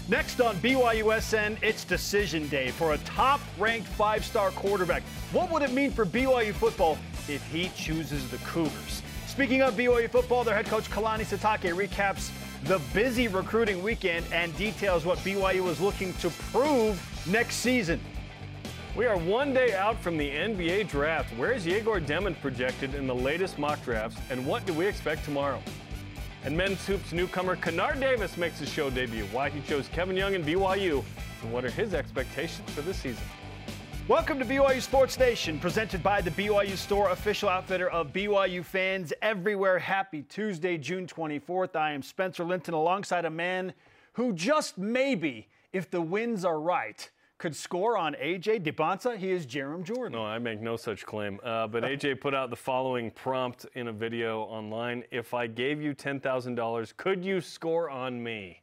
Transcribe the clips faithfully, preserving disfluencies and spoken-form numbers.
Next on B Y U S N, it's decision day for a top-ranked five-star quarterback. What would it mean for B Y U football if he chooses the Cougars? Speaking of B Y U football, their head coach Kalani Sitake recaps the busy recruiting weekend and details what B Y U is looking to prove next season. We are one day out from the N B A draft. Where is Yegor Demon projected in the latest mock drafts, and what do we expect tomorrow? And men's hoops newcomer Kennard Davis makes his show debut. Why he chose Kevin Young and B Y U, and what are his expectations for this season? Welcome to B Y U Sports Nation, presented by the B Y U Store, official outfitter of B Y U fans everywhere. Happy Tuesday, June twenty-fourth. I am Spencer Linton, alongside a man who just maybe, if the winds are right, could score on A J DeBonsa. He is Jerem Jordan. No, I make no such claim. Uh, but A J put out the following prompt in a video online. If I gave you ten thousand dollars, could you score on me?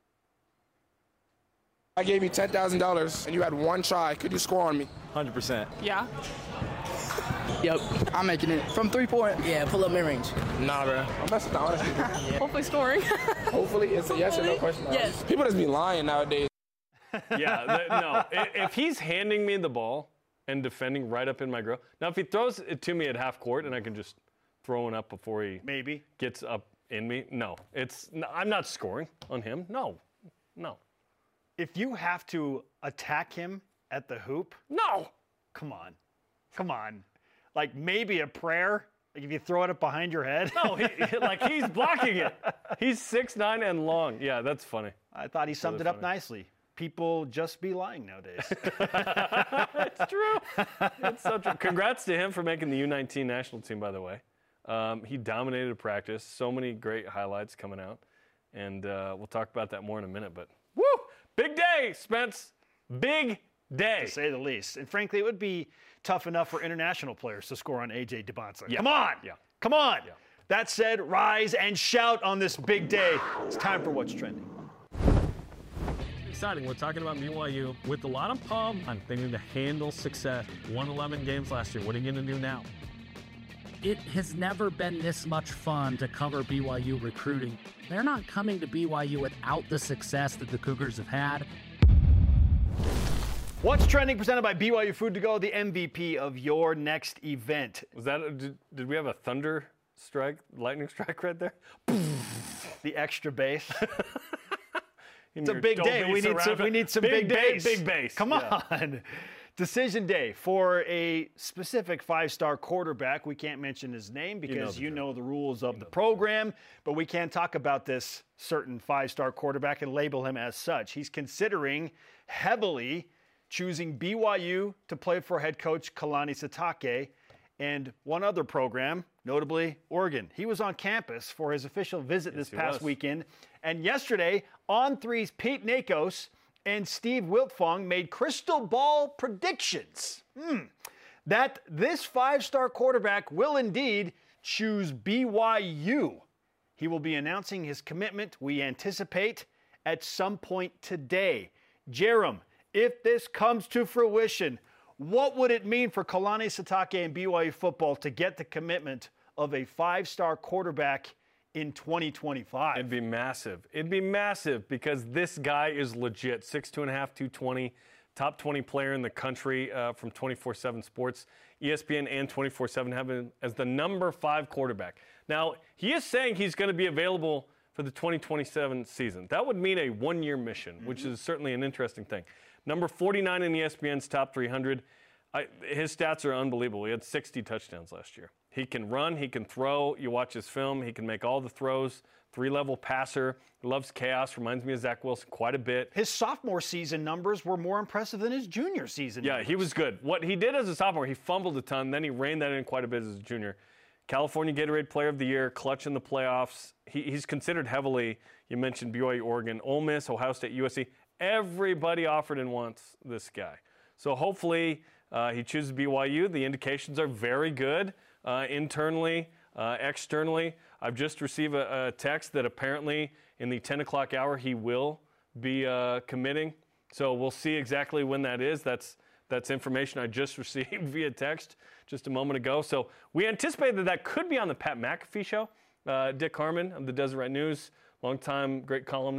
I gave you ten thousand dollars and you had one try. Could you score on me? one hundred percent. Yeah. Yep, I'm making it. From three-point? Yeah, pull up mid-range. Nah, bro. I'm messing with honestly. Yeah. Hopefully scoring. Hopefully, it's a yes or no question. Yes. People just be lying nowadays. Yeah, th- no. If he's handing me the ball and defending right up in my grill. Now, if he throws it to me at half court and I can just throw it up before he maybe gets up in me, no. It's I'm not scoring on him. No, no. If you have to attack him at the hoop, no. Come on, come on. Like maybe a prayer. Like if you throw it up behind your head. No, he, like he's blocking it. He's six nine and long. Yeah, that's funny. I thought he summed really it up funny. nicely. People just be lying nowadays. It's true. It's so true. Congrats to him for making the U nineteen national team, by the way. Um, he dominated practice. So many great highlights coming out. And uh, we'll talk about that more in a minute. But, woo! Big day, Spence. Big day. To say the least. And frankly, it would be tough enough for international players to score on A J DeBonsa. Yeah. Come on. Yeah. Come on. Yeah. That said, rise and shout on this big day. It's time for What's Trending. Exciting. We're talking about B Y U with a lot of pump. They need to handle success. Won eleven games last year. What are you going to do now? It has never been this much fun to cover B Y U recruiting. They're not coming to B Y U without the success that the Cougars have had. What's Trending, presented by B Y U Food to Go, the M V P of your next event. Was that a, did, did we have a thunder strike, lightning strike right there? The extra bass. In It's a your big day. Dolby We need some. surround- We need some big, big, big, bass. big bass. Come Yeah. on. Decision day for a specific five-star quarterback. We can't mention his name because you know the, you know the rules of the program, but we can talk about this certain five-star quarterback and label him as such. He's considering heavily choosing B Y U to play for head coach Kalani Sitake and one other program, notably Oregon. He was on campus for his official visit Yes, this past was. weekend. And yesterday, On Three's Pete Nakos and Steve Wiltfong made crystal ball predictions. Hmm. That this five-star quarterback will indeed choose B Y U. He will be announcing his commitment, we anticipate, at some point today. Jerem, if this comes to fruition, what would it mean for Kalani Sitake and B Y U football to get the commitment of a five-star quarterback in twenty twenty-five? It'd be massive. It'd be massive because this guy is legit. six two and a half, two twenty, top twenty player in the country uh, from twenty-four seven Sports. E S P N and twenty-four seven have him as the number five quarterback. Now, he is saying he's going to be available for the twenty twenty-seven season. That would mean a one-year mission, mm-hmm. which is certainly an interesting thing. Number forty-nine in E S P N's top three hundred. I, his stats are unbelievable. He had sixty touchdowns last year. He can run, he can throw. You watch his film, he can make all the throws. Three-level passer, loves chaos, reminds me of Zach Wilson quite a bit. His sophomore season numbers were more impressive than his junior season Yeah, numbers. he was good. What he did as a sophomore, he fumbled a ton, then he reined that in quite a bit as a junior. California Gatorade Player of the Year, clutch in the playoffs. He, he's considered heavily. You mentioned B Y U, Oregon, Ole Miss, Ohio State, U S C. Everybody offered and wants this guy. So hopefully uh, he chooses B Y U. The indications are very good uh, internally, uh, externally. I've just received a, a text that apparently in the ten o'clock hour he will be uh, committing. So we'll see exactly when that is. That's that's information I just received via text just a moment ago. So we anticipate that that could be on the Pat McAfee show. Uh, Dick Harmon of the Deseret News, longtime great columnist,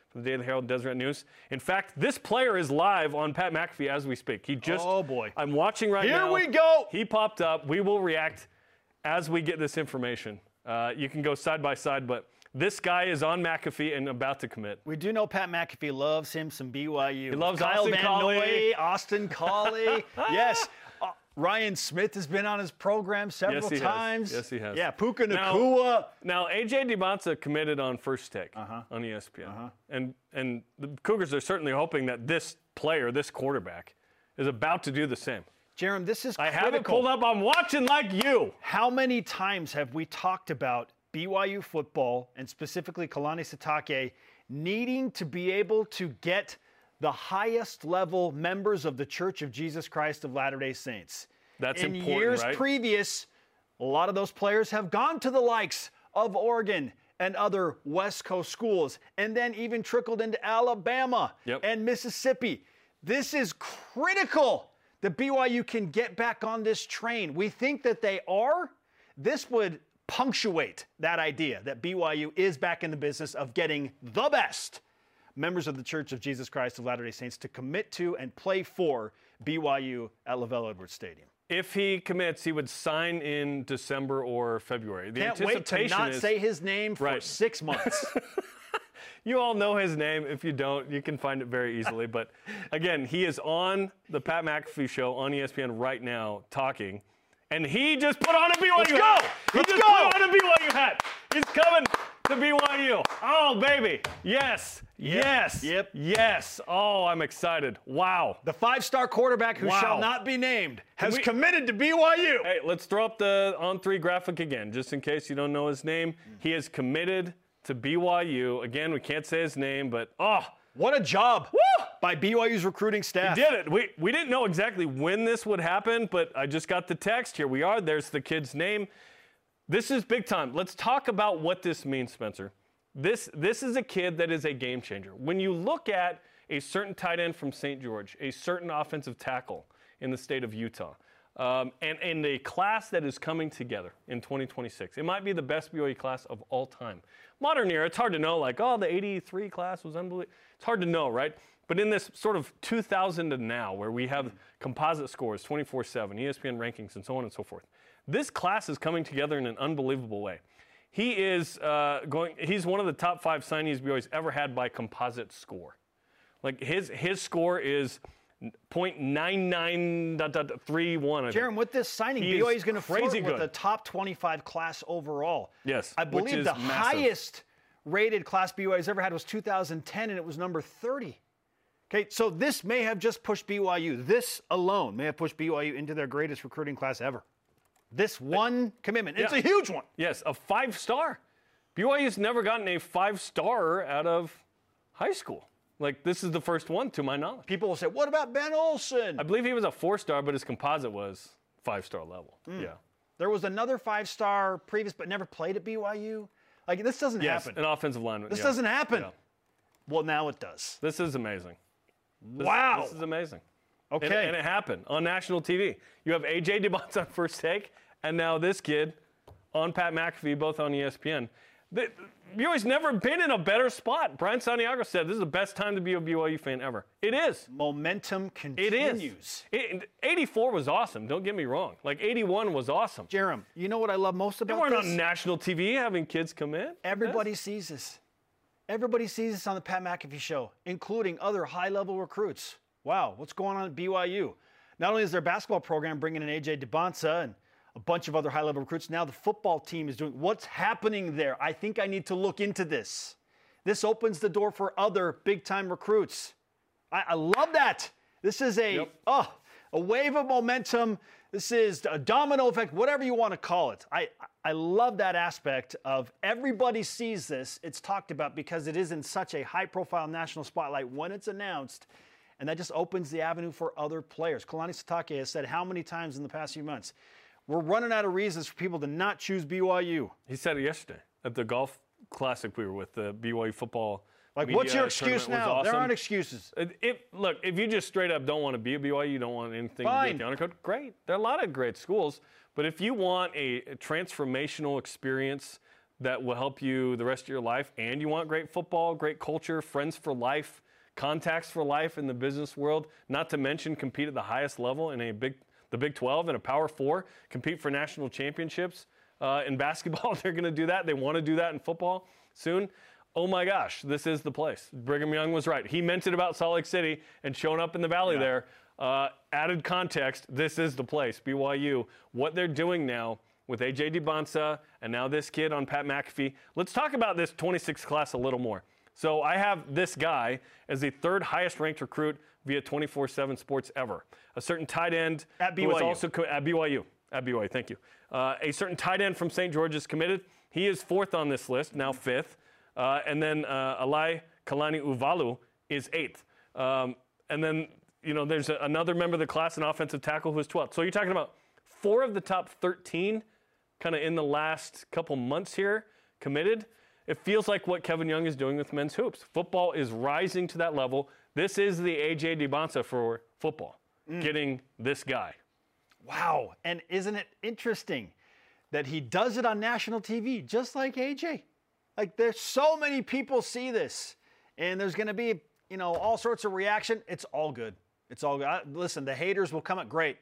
for the Daily Herald Deseret News. In fact, this player is live on Pat McAfee as we speak. He just, oh boy, I'm watching right Here now. Here we go. He popped up. We will react as we get this information. Uh, you can go side by side, but this guy is on McAfee and about to commit. We do know Pat McAfee loves him some B Y U. He loves Kyle Austin Van Collie. Noy, Austin Collie. Yes. Uh, Ryan Smith has been on his program several yes, he times. Has. Yes, he has. Yeah, Puka now, Nacua. Now, A J DeBonsa committed on First Take uh-huh. on E S P N. Uh-huh. And, and the Cougars are certainly hoping that this player, this quarterback, is about to do the same. Jerem, this is I critical. have it pulled up. I'm watching like you. How many times have we talked about B Y U football, and specifically Kalani Sitake, needing to be able to get the highest level members of the Church of Jesus Christ of Latter-day Saints? That's In important, years right? previous, a lot of those players have gone to the likes of Oregon and other West Coast schools, and then even trickled into Alabama Yep. and Mississippi. This is critical that B Y U can get back on this train. We think that they are. This would punctuate that idea that B Y U is back in the business of getting the best members of the Church of Jesus Christ of Latter-day Saints to commit to and play for B Y U at LaVell Edwards Stadium. If he commits, he would sign in December or February. The Can't wait to anticipation not is, say his name for Right. six months. You all know his name. If you don't, you can find it very easily. But again, he is on the Pat McAfee show on E S P N right now talking. And he just put on a B Y U Let's go! hat. He Let's just go! put on a B Y U hat. He's coming to B Y U. Oh, baby. Yes. Yep. Yes. Yep. Yes. Oh, I'm excited. Wow. The five-star quarterback who Wow. shall not be named has we- committed to B Y U. Hey, let's throw up the on three graphic again, just in case you don't know his name. He is committed to B Y U. Again, we can't say his name, but oh, What a job Woo! by B Y U's recruiting staff. did it. We we didn't know exactly when this would happen, but I just got the text. Here we are. There's the kid's name. This is big time. Let's talk about what this means, Spencer. This this is a kid that is a game changer. When you look at a certain tight end from Saint George, a certain offensive tackle in the state of Utah, um, and, and a class that is coming together in twenty twenty-six, it might be the best B Y U class of all time. Modern era, it's hard to know, like, oh, the eighty-three class was unbelievable. It's hard to know, right? But in this sort of two thousand to now, where we have composite scores, twenty-four seven, E S P N rankings, and so on and so forth, this class is coming together in an unbelievable way. He is uh, going. He's one of the top five signees B Y U's ever had by composite score. Like his his score is point nine nine three one. Jerem, with this signing, He B Y U is is going to crazy flirt with good. the top twenty-five class overall. Yes, I which believe is the massive. highest rated class B Y U's ever had was two thousand ten, and it was number thirty. Okay, so this may have just pushed B Y U. This alone may have pushed B Y U into their greatest recruiting class ever. This one commitment. It's Yeah. a huge one. Yes, a five-star. B Y U's never gotten a five-star out of high school. Like, this is the first one, to my knowledge. People will say, what about Ben Olsen? I believe he was a four-star, but his composite was five-star level. Hmm. Yeah. There was another five-star previous, but never played at B Y U. Like, this doesn't Yes, happen. an offensive lineman. This yeah. doesn't happen. Yeah. Well, now it does. This is amazing. This, Wow. This is amazing. Okay. And, and it happened on national T V. You have A J DeBonsa on First Take, and now this kid on Pat McAfee, both on E S P N. The, B Y U's never been in a better spot. Brian Santiago said this is the best time to be a B Y U fan ever. It is. Momentum It continues. is. It, eighty-four was awesome. Don't get me wrong. Like eighty-one was awesome. Jerem, you know what I love most They about weren't this? on national T V having kids come in. Everybody sees this. Everybody sees this on the Pat McAfee show, including other high-level recruits. Wow, what's going on at B Y U? Not only is their basketball program bringing in A J DeBonsa and a bunch of other high-level recruits, now the football team is doing what's happening there. I think I need to look into this. This opens the door for other big-time recruits. I, I love that. This is a Yep. oh, a wave of momentum. This is a domino effect, whatever you want to call it. I, I love that aspect of everybody sees this. It's talked about because it is in such a high-profile national spotlight when it's announced, and that just opens the avenue for other players. Kalani Sitake has said how many times in the past few months, we're running out of reasons for people to not choose B Y U. He said it yesterday at the golf classic we were with, the B Y U football. Like, media what's your excuse tournament was now? There awesome. aren't excuses. It, it, look, if you just straight up don't want to be a B Y U, you don't want anything Fine. to do with the honor code, great. There are a lot of great schools, but if you want a, a transformational experience that will help you the rest of your life, and you want great football, great culture, friends for life, contacts for life in the business world, not to mention compete at the highest level in a big, the Big twelve and a Power Four, compete for national championships. Uh, in basketball, they're going to do that. They want to do that in football soon. Oh my gosh, this is the place. Brigham Young was right. He meant it about Salt Lake City and showing up in the Valley yeah. there. Uh, added context, this is the place, B Y U. What they're doing now with A J Dibonsa and now this kid on Pat McAfee. Let's talk about this twenty-six class a little more. So I have this guy as the third highest ranked recruit via twenty-four seven Sports ever. A certain tight end at B Y U. Was also co- at B Y U. At B Y U, thank you. Uh, a certain tight end from Saint George is committed. He is fourth on this list, now fifth. Uh, and then uh, Alai Kalani Uvalu is eighth. Um, and then, you know, there's a, another member of the class, an offensive tackle, who is twelfth. So you're talking about four of the top thirteen kind of in the last couple months here committed. It feels like what Kevin Young is doing with men's hoops. Football is rising to that level. This is the A J Dibonsa for football, mm. getting this guy. Wow. And isn't it interesting that he does it on national T V, just like A J? Like, there's so many people see this, and there's going to be, you know, all sorts of reaction. It's all good. It's all good. I, listen, the haters will come at great.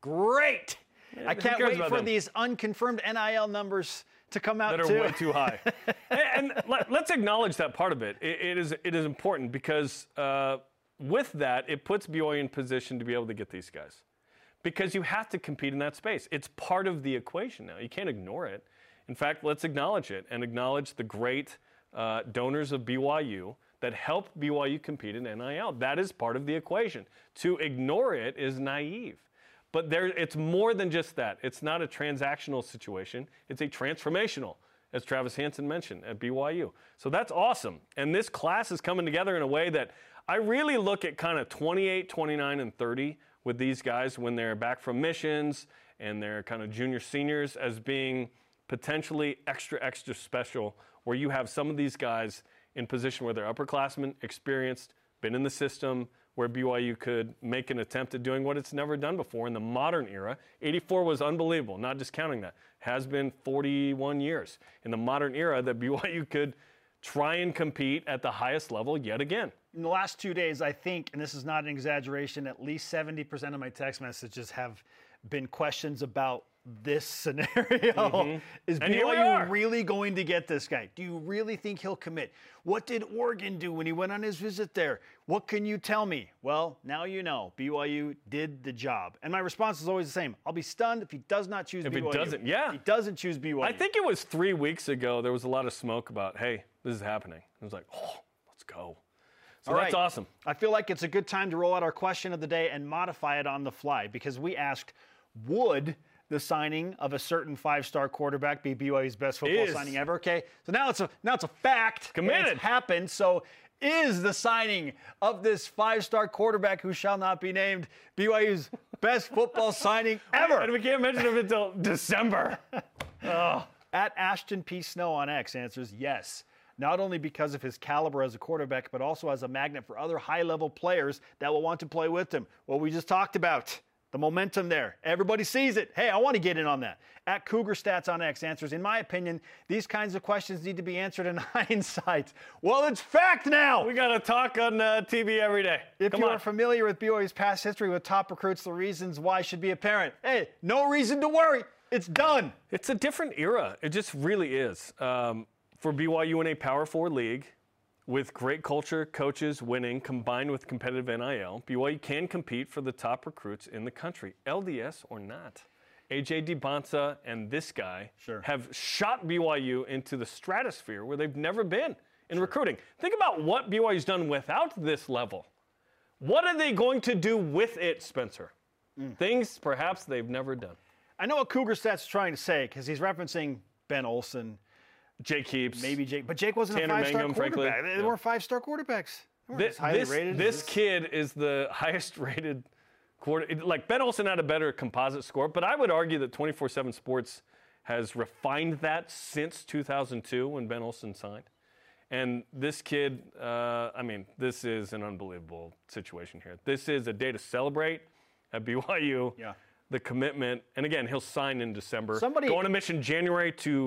Great. Yeah, I can't wait for them? these unconfirmed N I L numbers to come out, that are too. way too high. and and let, let's acknowledge that part of it. It, it is it is important because uh, with that, it puts B Y U in position to be able to get these guys. Because you have to compete in that space. It's part of the equation now. You can't ignore it. In fact, let's acknowledge it and acknowledge the great uh, donors of B Y U that help B Y U compete in N I L. That is part of the equation. To ignore it is naive. But there, it's more than just that. It's not a transactional situation. It's a transformational, as Travis Hansen mentioned, at B Y U. So that's awesome. And this class is coming together in a way that I really look at kind of twenty-eight, twenty-nine, and thirty with these guys when they're back from missions and they're kind of junior seniors as being potentially extra, extra special, where you have some of these guys in position where they're upperclassmen, experienced, been in the system, where B Y U could make an attempt at doing what it's never done before in the modern era. eighty-four was unbelievable, not discounting that. Has been forty-one years. In the modern era, that B Y U could try and compete at the highest level yet again. In the last two days, I think, and this is not an exaggeration, at least seventy percent of my text messages have been questions about this scenario. Mm-hmm. Is and B Y U here we are. really going to get this guy? Do you really think he'll commit? What did Oregon do when he went on his visit there? What can you tell me? Well, now you know. B Y U did the job. And my response is always the same. I'll be stunned if he does not choose if B Y U. If he doesn't, yeah. If he doesn't choose B Y U. I think it was three weeks ago, there was a lot of smoke about, hey, this is happening. It was like, oh, let's go. So All that's right. awesome. I feel like it's a good time to roll out our question of the day and modify it on the fly, because we asked, would the signing of a certain five-star quarterback be B Y U's best football is. signing ever? Okay, so now it's a now it's a fact. Committed. It's happened. So is the signing of this five-star quarterback who shall not be named B Y U's best football signing ever? And we can't mention him until December. Oh. At Ashton P. Snow on X answers yes. Not only because of his caliber as a quarterback, but also as a magnet for other high-level players that will want to play with him. What we just talked about. The momentum there. Everybody sees it. Hey, I want to get in on that. At Cougar Stats on X answers, in my opinion, these kinds of questions need to be answered in hindsight. Well, it's fact now. We got to talk on uh, T V every day. If Come you on. are familiar with B Y U's past history with top recruits, the reasons why should be apparent. Hey, no reason to worry. It's done. It's a different era. It just really is. Um, for B Y U in a Power Four league, with great culture, coaches winning, combined with competitive N I L, B Y U can compete for the top recruits in the country, L D S or not. A J Dibonsa and this guy sure. have shot B Y U into the stratosphere where they've never been in sure. recruiting. Think about what B Y U's done without this level. What are they going to do with it, Spencer? Mm. Things perhaps they've never done. I know what Cougar Stats is trying to say, because he's referencing Ben Olsen, Jake Heaps. Maybe Jake. But Jake wasn't Tanner a five-star Mangum, quarterback. frankly. They Yeah. weren't five-star quarterbacks. They weren't This, as highly this, rated. this as kid is the highest-rated quarter. Like, Ben Olsen had a better composite score, but I would argue that twenty-four seven Sports has refined that since two thousand two when Ben Olsen signed. And this kid, uh, I mean, this is an unbelievable situation here. This is a day to celebrate at B Y U. Yeah. The commitment, and again, he'll sign in December. Somebody- Go on a mission January to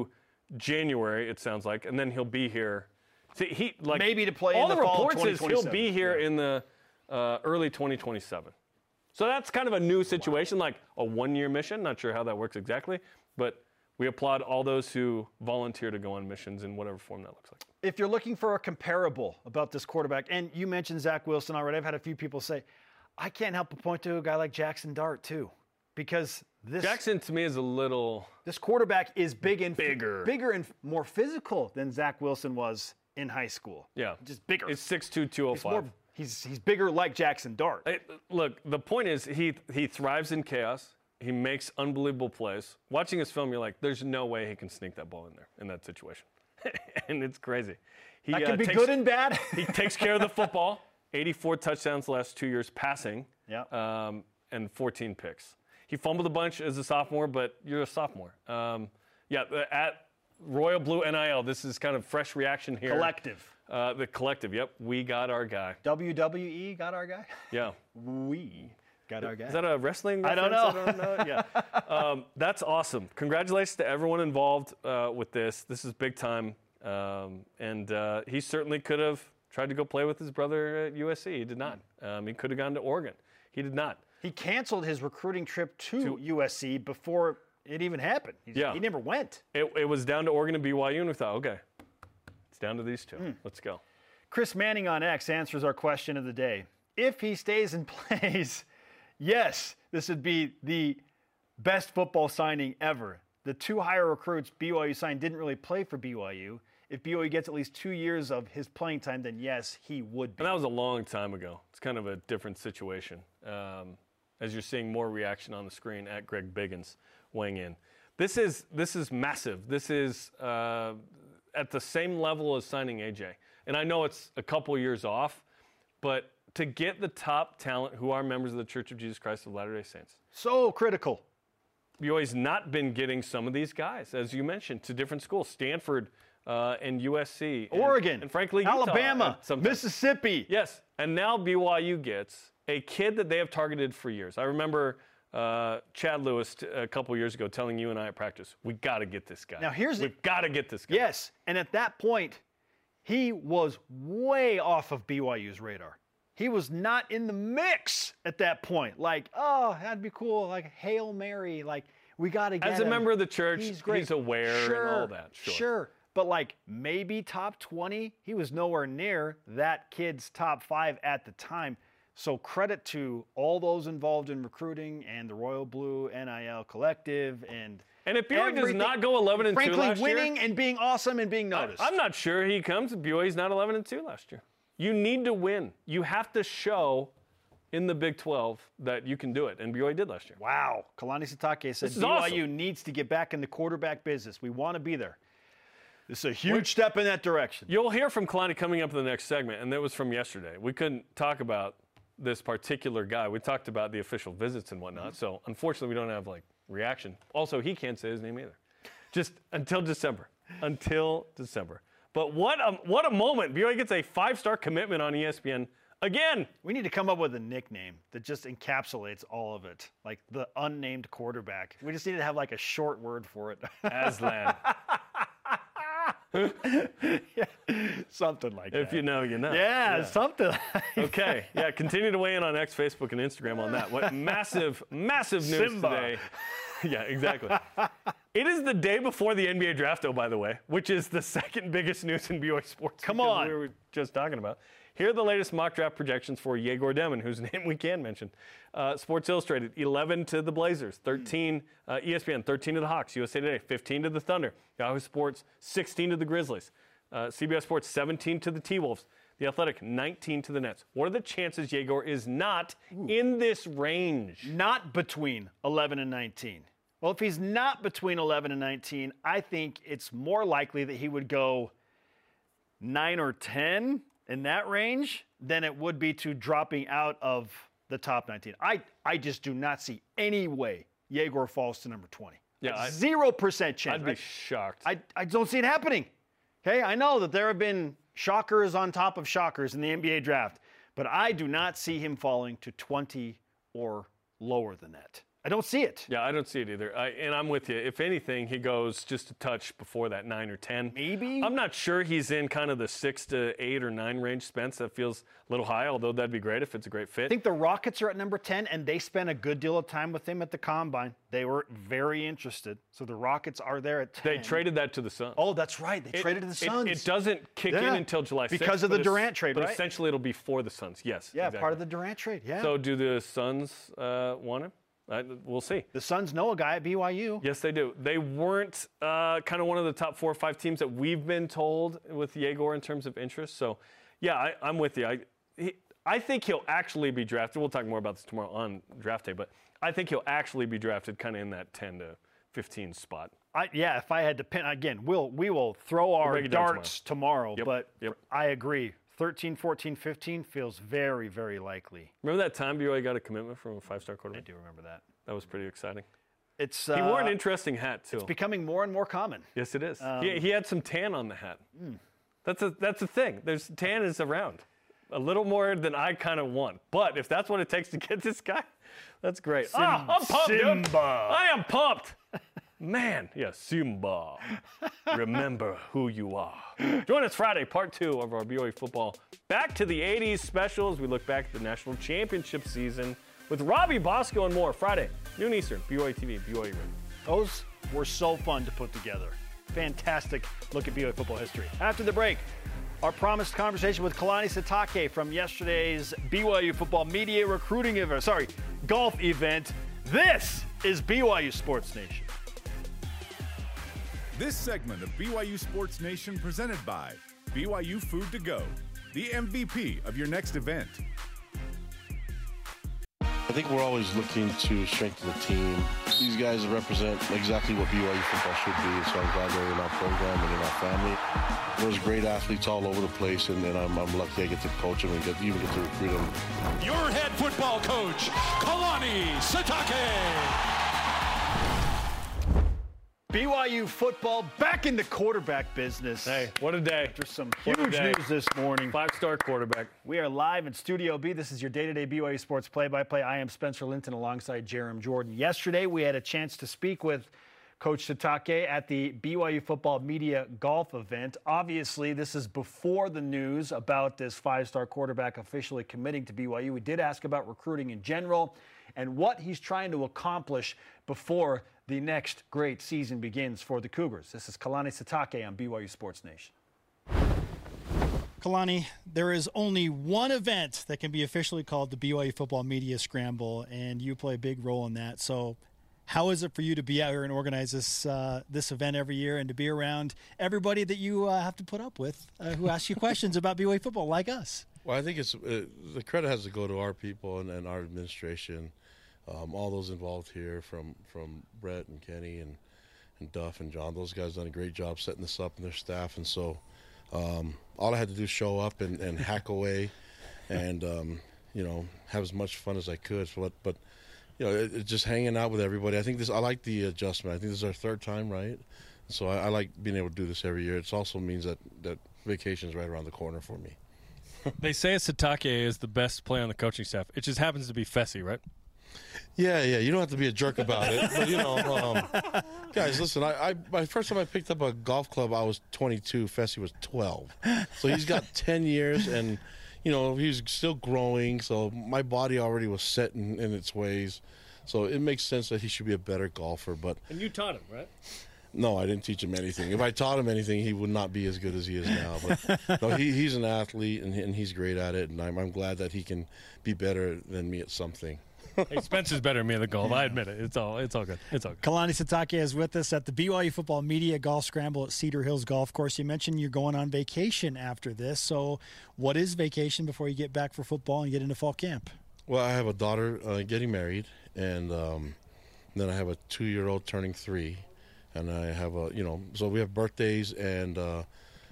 January, it sounds like, and then he'll be here. See, he like Maybe to play all in the the fall of reports is he'll twenty twenty-seven. be here Yeah. in the uh, early twenty twenty-seven. So that's kind of a new situation, like a one-year mission. Not sure how that works exactly, but we applaud all those who volunteer to go on missions in whatever form that looks like. If you're looking for a comparable about this quarterback, and you mentioned Zach Wilson already, I've had a few people say, I can't help but point to a guy like Jackson Dart too, because this Jackson to me is a little this quarterback is big and Bigger. bigger and more physical than Zach Wilson was in high school. yeah, just bigger. It's six two, two oh He's more- five. He's he's bigger like Jackson Dart. Hey, look, the point is he he thrives in chaos. He makes unbelievable plays. Watching his film, you're like, there's no way he can sneak that ball in there in that situation, and it's crazy. He, That can uh, be takes, good and bad. He takes care of the football. eighty-four touchdowns the last two years passing. Yeah. Um, and fourteen picks. He fumbled a bunch as a sophomore, but you're a sophomore. Um, yeah. the- At Royal Blue N I L, this is kind of fresh reaction here. Collective. Uh, the collective. Yep. We got our guy. W W E got our guy. Yeah. We got our guy. Is that a wrestling I don't reference? know. I don't know. Yeah. um, that's awesome. Congratulations to everyone involved uh, with this. This is big time. Um, and uh, he certainly could have tried to go play with his brother at U S C. He did not. Um, he could have gone to Oregon. He did not. He canceled his recruiting trip to, U S C before it even happened. He's, Yeah. He never went. It, it was down to Oregon and B Y U, and we thought, okay, it's down to these two. Hmm. Let's go. Chris Manning on X answers our question of the day. If he stays and plays, yes, this would be the best football signing ever. The two higher recruits B Y U signed didn't really play for B Y U. If B Y U gets at least two years of his playing time, then yes, he would be. And that was a long time ago. It's kind of a different situation. Um, as you're seeing more reaction on the screen at Greg Biggins weighing in. This is this is massive. This is uh, at the same level as signing A J. And I know it's a couple years off, but to get the top talent who are members of the Church of Jesus Christ of Latter-day Saints, So critical. B Y U's not been getting some of these guys, as you mentioned, to different schools, Stanford uh, and U S C. And, Oregon. And frankly, Utah Alabama. at some time. Mississippi. Yes, and now B Y U gets a kid that they have targeted for years. I remember uh, Chad Lewis t- a couple years ago telling you and I at practice, we got to get this guy. Now, here's the- We've got to get this guy. Yes, and at that point, he was way off of B Y U's radar. He was not in the mix at that point. Like, oh, that'd be cool. Like, Hail Mary. Like, we got to get As a him. member of the church, He's great. he's aware and Sure, all that. Sure. Sure. But, like, maybe top twenty. He was nowhere near that kid's top five at the time. So credit to all those involved in recruiting and the Royal Blue N I L Collective and And if B Y U does everything- not go eleven and two frankly, last winning year, and being awesome and being I- noticed. I'm not sure he comes. B Y U's not eleven and two last year. You need to win. You have to show in the Big twelve that you can do it, and B Y U did last year. Wow. Kalani Sitake said This is B Y U awesome. needs to get back in the quarterback business. We want to be there. This is a huge step in that direction. You'll hear from Kalani coming up in the next segment, and that was from yesterday. We couldn't talk about this particular guy. We talked about the official visits and whatnot, so unfortunately we don't have, like, reaction. Also, he can't say his name either. Just until December. Until December. But what a, what a moment. B Y U gets a five-star commitment on E S P N again. We need to come up with a nickname that just encapsulates all of it, like the unnamed quarterback. We just need to have like a short word for it. Aslan. Something like If that. you know, you know. yeah, something like Okay. Yeah, continue to weigh in on X, Facebook, and Instagram on that. What massive, massive news Simba. today. Yeah, exactly. It is the day before the N B A draft, though, by the way, which is the second biggest news in B Y U sports. Come because on. We were just talking about. Here are the latest mock draft projections for Yegor Demon, whose name we can mention. Uh, Sports Illustrated, eleven to the Blazers, thirteen, uh, E S P N, thirteen to the Hawks, U S A Today, fifteen to the Thunder, Yahoo Sports, sixteen to the Grizzlies, uh, C B S Sports, seventeen to the T-Wolves, The Athletic, nineteen to the Nets. What are the chances Yegor is not in this range? not between eleven and nineteen. Well, if he's not between eleven and nineteen, I think it's more likely that he would go nine or ten in that range than it would be to dropping out of the top nineteen. I, I just do not see any way Yegor falls to number twenty. Yeah, I- Zero percent chance. I'd be I- shocked. I, I don't see it happening. Okay, I know that there have been shockers on top of shockers in the N B A draft, but I do not see him falling to twenty or lower than that. I don't see it. Yeah, I don't see it either. I, and I'm with you. If anything, he goes just a touch before that nine or ten. Maybe. I'm not sure he's in kind of the six to eight or nine range, Spence. That feels a little high, although that'd be great if it's a great fit. I think the Rockets are at number ten, and they spent a good deal of time with him at the Combine. They were very interested. So the Rockets are there at ten. They traded that to the Suns. Oh, that's right. They it, traded to the Suns. It, it doesn't kick Yeah. in until July sixth. Because of the but Durant trade, but right? essentially it'll be for the Suns, yes. Yeah, exactly. part of the Durant trade, yeah. So do the Suns uh, want him? Uh, we'll see. The Suns know a guy at B Y U. Yes, they do. They weren't uh, kind of one of the top four or five teams that we've been told with Yegor in terms of interest. So, yeah, I, I'm with you. I, he, I think he'll actually be drafted. We'll talk more about this tomorrow on draft day, but I think he'll actually be drafted kind of in that ten to fifteen spot. I, yeah, if I had to pin, again, we'll, we will throw our break it down darts tomorrow, Yep, but yep. I agree. thirteen, fourteen, fifteen feels very, very likely. Remember that time B Y U got a commitment from a five-star I quarterback? do remember that. That was pretty exciting. It's He uh, wore an interesting hat, too. It's becoming more and more common. Yes, it is. Um, he, he had some tan on the hat. Mm. That's a that's a thing. There's tan is around, a little more than I kind of want. But if that's what it takes to get this guy, that's great. Sim- ah, I'm pumped, dude. Simba. I am pumped. Man, yeah, Simba. Remember who you are. Join us Friday, part two of our B Y U football Back to the eighties specials. We look back at the national championship season with Robbie Bosco and more. Friday, noon Eastern, B Y U T V, B Y U Radio. Those were so fun to put together. Fantastic look at B Y U football history. After the break, our promised conversation with Kalani Sitake from yesterday's B Y U football media recruiting event, sorry, golf event. This is B Y U Sports Nation. This segment of B Y U Sports Nation presented by B Y U Food to Go, the M V P of your next event. I think we're always looking to strengthen the team. These guys represent exactly what B Y U football should be, so I'm glad they're in our program and in our family. There's great athletes all over the place, and, and I'm, I'm lucky I get to coach them and get, even get to recruit them. Your head football coach, Kalani Sitake. B Y U football back in the quarterback business. Hey, what a day. After some What a huge day. news this morning. Five-star quarterback. We are live in Studio B. This is your day-to-day B Y U Sports play-by-play. I am Spencer Linton alongside Jerem Jordan. Yesterday, we had a chance to speak with Coach Sitake at the B Y U football media golf event. Obviously, this is before the news about this five-star quarterback officially committing to B Y U. We did ask about recruiting in general and what he's trying to accomplish before the next great season begins for the Cougars. This is Kalani Sitake on B Y U Sports Nation. Kalani, there is only one event that can be officially called the B Y U Football Media Scramble, and you play a big role in that. So how is it for you to be out here and organize this uh, this event every year and to be around everybody that you uh, have to put up with uh, who asks you questions about B Y U football like us? Well, I think it's uh, the credit has to go to our people and, and our administration, um, all those involved here, from, from Brett and Kenny and, and Duff and John. Those guys done a great job setting this up and their staff. And so um, all I had to do is show up and, and hack away and, um, you know, have as much fun as I could. So, but, but you know, it, it just hanging out with everybody. I think this, I like the adjustment. I think this is our third time, right? So I, I like being able to do this every year. It also means that, that vacation is right around the corner for me. They say Sitake is the best player on the coaching staff. It just happens to be Fessy, right? Yeah, yeah. You don't have to be a jerk about it. But, you know, um, guys, listen, I, I my first time I picked up a golf club, I was twenty-two. Fessy was twelve. So he's got ten years, and, you know, he's still growing. So my body already was set in, in its ways. So it makes sense that he should be a better golfer. But And you taught him, right? no, I didn't teach him anything. If I taught him anything, he would not be as good as he is now. But no, he, he's an athlete, and, and he's great at it, and I'm, I'm glad that he can be better than me at something. Hey, Spencer's better than me at the golf. I admit it. It's all it's all good. It's all good. Kalani Sitake is with us at the B Y U Football Media Golf Scramble at Cedar Hills Golf Course. You mentioned you're going on vacation after this. So what is vacation before you get back for football and get into fall camp? Well, I have a daughter uh, getting married, and um, then I have a two-year-old turning three. And I have a, you know, so we have birthdays, and uh,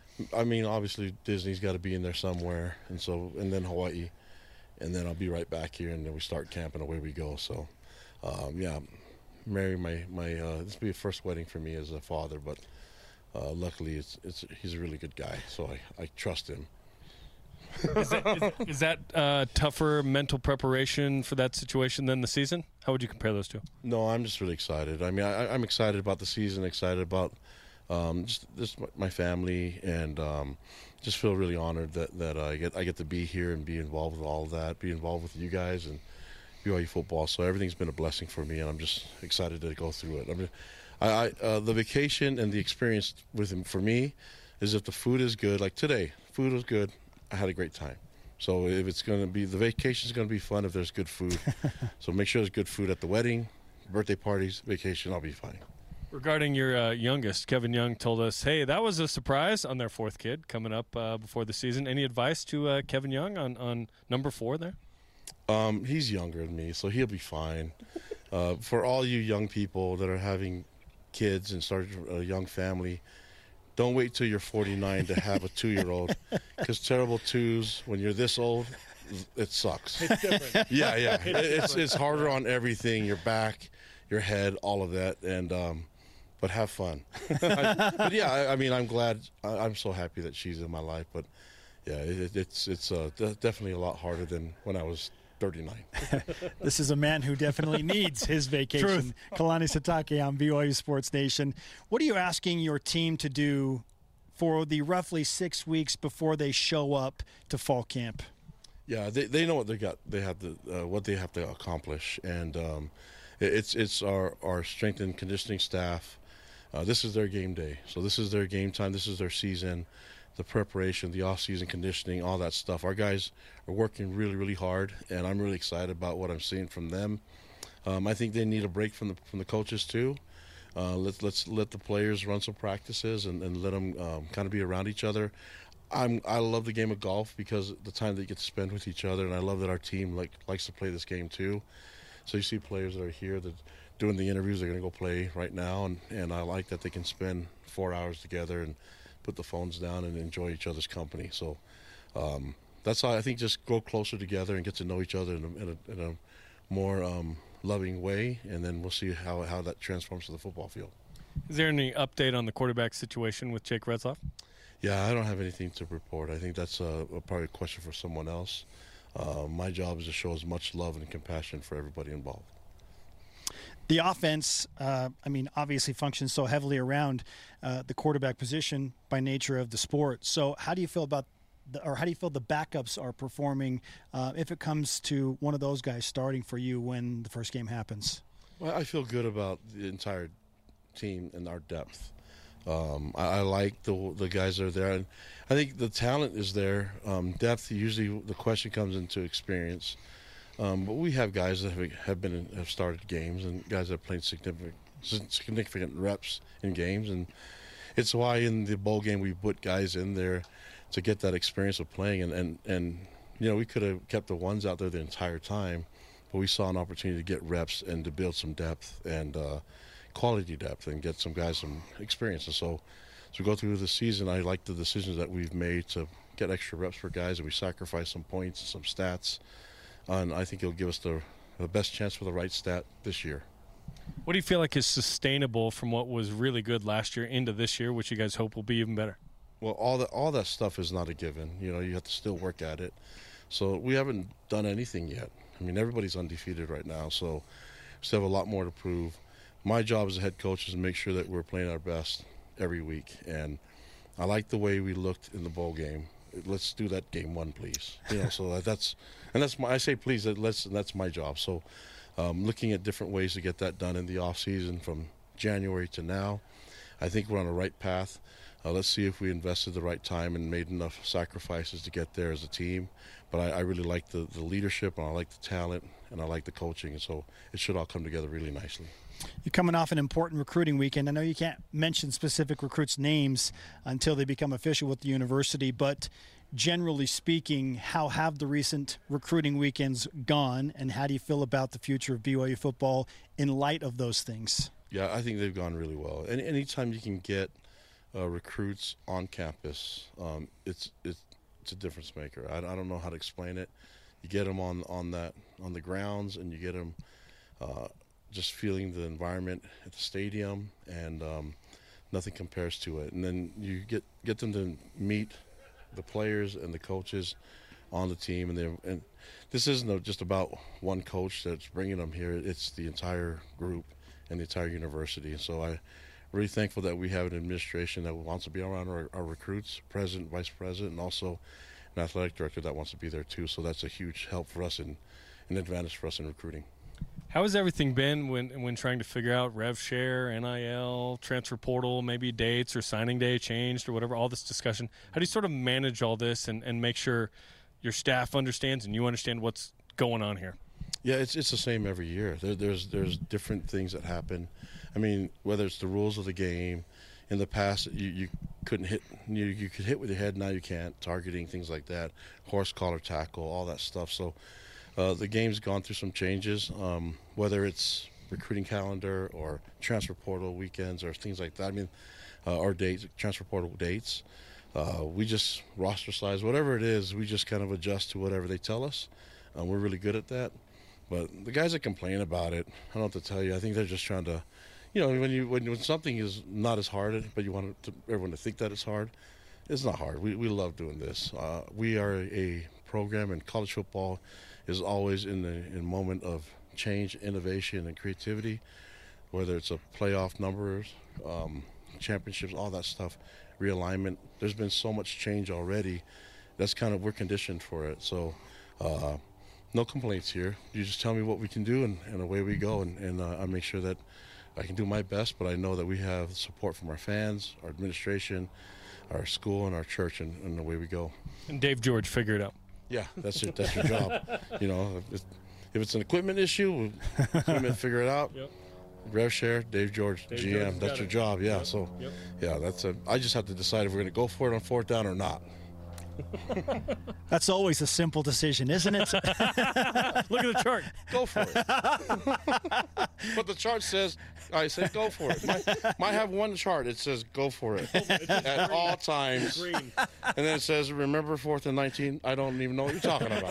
I mean, obviously Disney's got to be in there somewhere, and so, and then Hawaii, and then I'll be right back here, and then we start camping, away we go. So, um, yeah, marry my my uh, this will be a first wedding for me as a father, but uh, luckily it's it's he's a really good guy, so I, I trust him. is that, is, is that uh, tougher mental preparation for that situation than the season? How would you compare those two? No, I'm just really excited. I mean, I, I'm excited about the season, excited about um, just, just my family, and um, just feel really honored that, that I get I get to be here and be involved with all of that, be involved with you guys and B Y U football. So everything's been a blessing for me, and I'm just excited to go through it. I mean, I, I uh, the vacation and the experience with him for me is if the food is good. Like today, food was good. I had a great time. So if it's going to be, the vacation is going to be fun if there's good food. So make sure there's good food at the wedding, birthday parties, vacation, I'll be fine. Regarding your uh, youngest, Kevin Young told us, hey, that was a surprise on their fourth kid coming up uh, before the season. Any advice to uh, Kevin Young on, on number four there? Um, he's younger than me, so he'll be fine. Uh, for all you young people that are having kids and starting a young family, don't wait till you're forty-nine to have a two-year-old, because terrible twos, when you're this old, it sucks. It's different. Yeah, yeah. It's it's harder on everything, your back, your head, all of that, and um, but have fun. I, but yeah, I, I mean, I'm glad. I, I'm so happy that she's in my life. But yeah, it, it's it's uh, de- definitely a lot harder than when I was thirty-nine. This is a man who definitely needs his vacation. Truth. Kalani Sitake on B Y U Sports Nation. What are you asking your team to do for the roughly six weeks before they show up to fall camp? Yeah, they they know what they got. They have to uh, what they have to accomplish, and um, it, it's it's our our strength and conditioning staff. Uh, this is their game day, so this is their game time. This is their season. The preparation, the off-season conditioning, all that stuff. Our guys are working really, really hard, and I'm really excited about what I'm seeing from them. Um, I think they need a break from the from the coaches too. Uh, let's let's let the players run some practices and, and let them um, kind of be around each other. I'm I love the game of golf because the time they get to spend with each other, and I love that our team like likes to play this game too. So you see players that are here that doing the interviews, they're going to go play right now, and, and I like that they can spend four hours together and put the phones down and enjoy each other's company. So um, that's how I think, just grow closer together and get to know each other in a, in a, in a more um, loving way, and then we'll see how, how that transforms to the football field. Is there any update on the quarterback situation with Jake Retzloff? Yeah, I don't have anything to report. I think that's a, a probably a question for someone else. Uh, my job is to show as much love and compassion for everybody involved. The offense, uh, I mean, obviously functions so heavily around uh, the quarterback position by nature of the sport. So how do you feel about, the, or how do you feel the backups are performing uh, if it comes to one of those guys starting for you when the first game happens? Well, I feel good about the entire team and our depth. Um, I, I like the the guys that are there, and I think the talent is there. Um, depth, usually the question comes into experience. Um, but we have guys that have, have been in, have started games, and guys that have played significant significant reps in games, and it's why in the bowl game we put guys in there to get that experience of playing. And, and, and you know, we could have kept the ones out there the entire time, but we saw an opportunity to get reps and to build some depth and uh, quality depth and get some guys some experience. And so as we go through the season, I like the decisions that we've made to get extra reps for guys, and we sacrifice some points, some stats. And I think it'll give us the, the best chance for the right stat this year. What do you feel like is sustainable from what was really good last year into this year, which you guys hope will be even better? Well, all that all that stuff is not a given. You know, you have to still work at it. So we haven't done anything yet. I mean, everybody's undefeated right now, so we still have a lot more to prove. My job as a head coach is to make sure that we're playing our best every week. And I like the way we looked in the bowl game. Let's do that game one, please. You know, so that's and that's my. I say please. Let's. That's my job. So, um, looking at different ways to get that done in the off season from January to now, I think we're on the right path. Uh, let's see if we invested the right time and made enough sacrifices to get there as a team. But I, I really like the, the leadership, and I like the talent, and I like the coaching, and so it should all come together really nicely. You're coming off an important recruiting weekend. I know you can't mention specific recruits' names until they become official with the university, but generally speaking, how have the recent recruiting weekends gone, and how do you feel about the future of B Y U football in light of those things? Yeah, I think they've gone really well. And anytime you can get uh, recruits on campus, um, it's it's it's a difference maker. I, I don't know how to explain it. You get them on on that on the grounds, and you get them uh, just feeling the environment at the stadium, and um, nothing compares to it. And then you get get them to meet the players and the coaches on the team, and, and this isn't just about one coach that's bringing them here. It's the entire group and the entire university. And so I'm really thankful that we have an administration that wants to be around our, our recruits, president, vice president, and also an athletic director that wants to be there too. So that's a huge help for us and an advantage for us in recruiting. How has everything been when when trying to figure out rev share, N I L, transfer portal, maybe dates or signing day changed or whatever, all this discussion? How do you sort of manage all this and, and make sure your staff understands and you understand what's going on here? Yeah, it's it's the same every year. There, there's there's different things that happen. I mean, whether it's the rules of the game. In the past, you, you couldn't hit. You you could hit with your head. Now you can't. Targeting, things like that. Horse collar tackle, all that stuff. So uh, the game's gone through some changes. Um, whether it's recruiting calendar or transfer portal weekends or things like that. I mean, uh, or dates, transfer portal dates. Uh, we just roster size, whatever it is. We just kind of adjust to whatever they tell us. Uh, we're really good at that. But the guys that complain about it, I don't have to tell you. I think they're just trying to. You know, when you when, when something is not as hard, but you want to, everyone to think that it's hard, it's not hard. We we love doing this. Uh, we are a program, and college football is always in the in a moment of change, innovation, and creativity. Whether it's a playoff numbers, um, championships, all that stuff, realignment. There's been so much change already. That's kind of we're conditioned for it. So, uh, no complaints here. You just tell me what we can do, and, and away we go. And, and uh, I make sure that. I can do my best, but I know that we have support from our fans, our administration, our school, and our church, and, and away we go. And Dave George, figure it out. Yeah, that's it. That's your job. You know, if it's, if it's an equipment issue, equipment, figure it out. Yep. Rev share, Dave George, Dave G M. George that's your it. job. Yeah. Yep. So, yep. yeah, that's a. I just have to decide if we're going to go for it on fourth down or not. That's always a simple decision, isn't it? Look at the chart. Go for it. But the chart says, I say go for it. Might, might have one chart. It says go for it at all times. Green. And then it says, remember fourth and nineteen? I don't even know what you're talking about.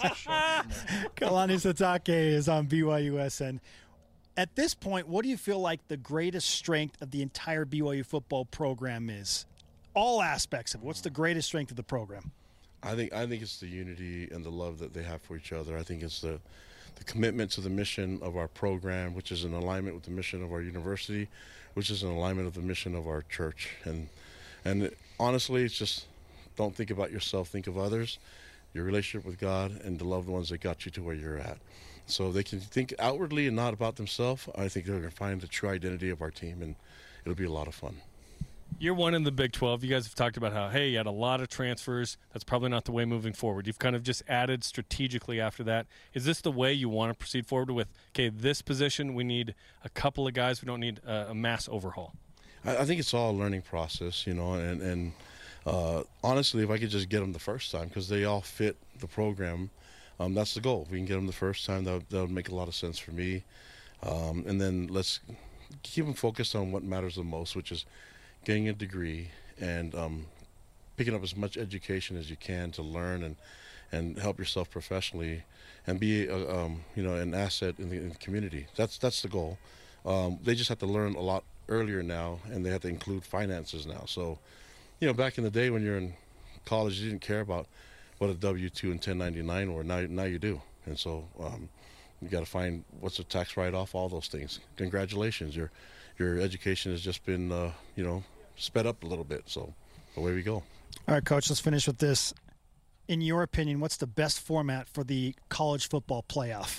Kalani Sitake is on B Y U S N. At this point, what do you feel like the greatest strength of the entire B Y U football program is? All aspects of it. What's the greatest strength of the program? I think I think it's the unity and the love that they have for each other. I think it's the the commitment to the mission of our program, which is in alignment with the mission of our university, which is in alignment with the mission of our church. And and it, honestly, it's just don't think about yourself, think of others, your relationship with God, and the loved ones that got you to where you're at. So they can think outwardly and not about themselves. I think they're going to find the true identity of our team, and it'll be a lot of fun. Year one in the Big twelve, you guys have talked about how, hey, you had a lot of transfers. That's probably not the way moving forward. You've kind of just added strategically after that. Is this the way you want to proceed forward with, okay, this position, we need a couple of guys. We don't need a, a mass overhaul? I, I think it's all a learning process, you know, and, and uh, honestly, if I could just get them the first time, because they all fit the program, um, that's the goal. If we can get them the first time, that, that would make a lot of sense for me. Um, and then let's keep them focused on what matters the most, which is getting a degree and um, picking up as much education as you can to learn and, and help yourself professionally and be a, um, you know, an asset in the, in the community. That's that's the goal. Um, they just have to learn a lot earlier now, and they have to include finances now. So, you know, back in the day when you're in college, you didn't care about what a W two and ten ninety-nine were. Now, now you do. And so um, you got to find what's a tax write-off, all those things. Congratulations. Your your education has just been, uh, you know, sped up a little bit. So away we go. All right, Coach, let's finish with this. In your opinion, what's the best format for the college football playoff?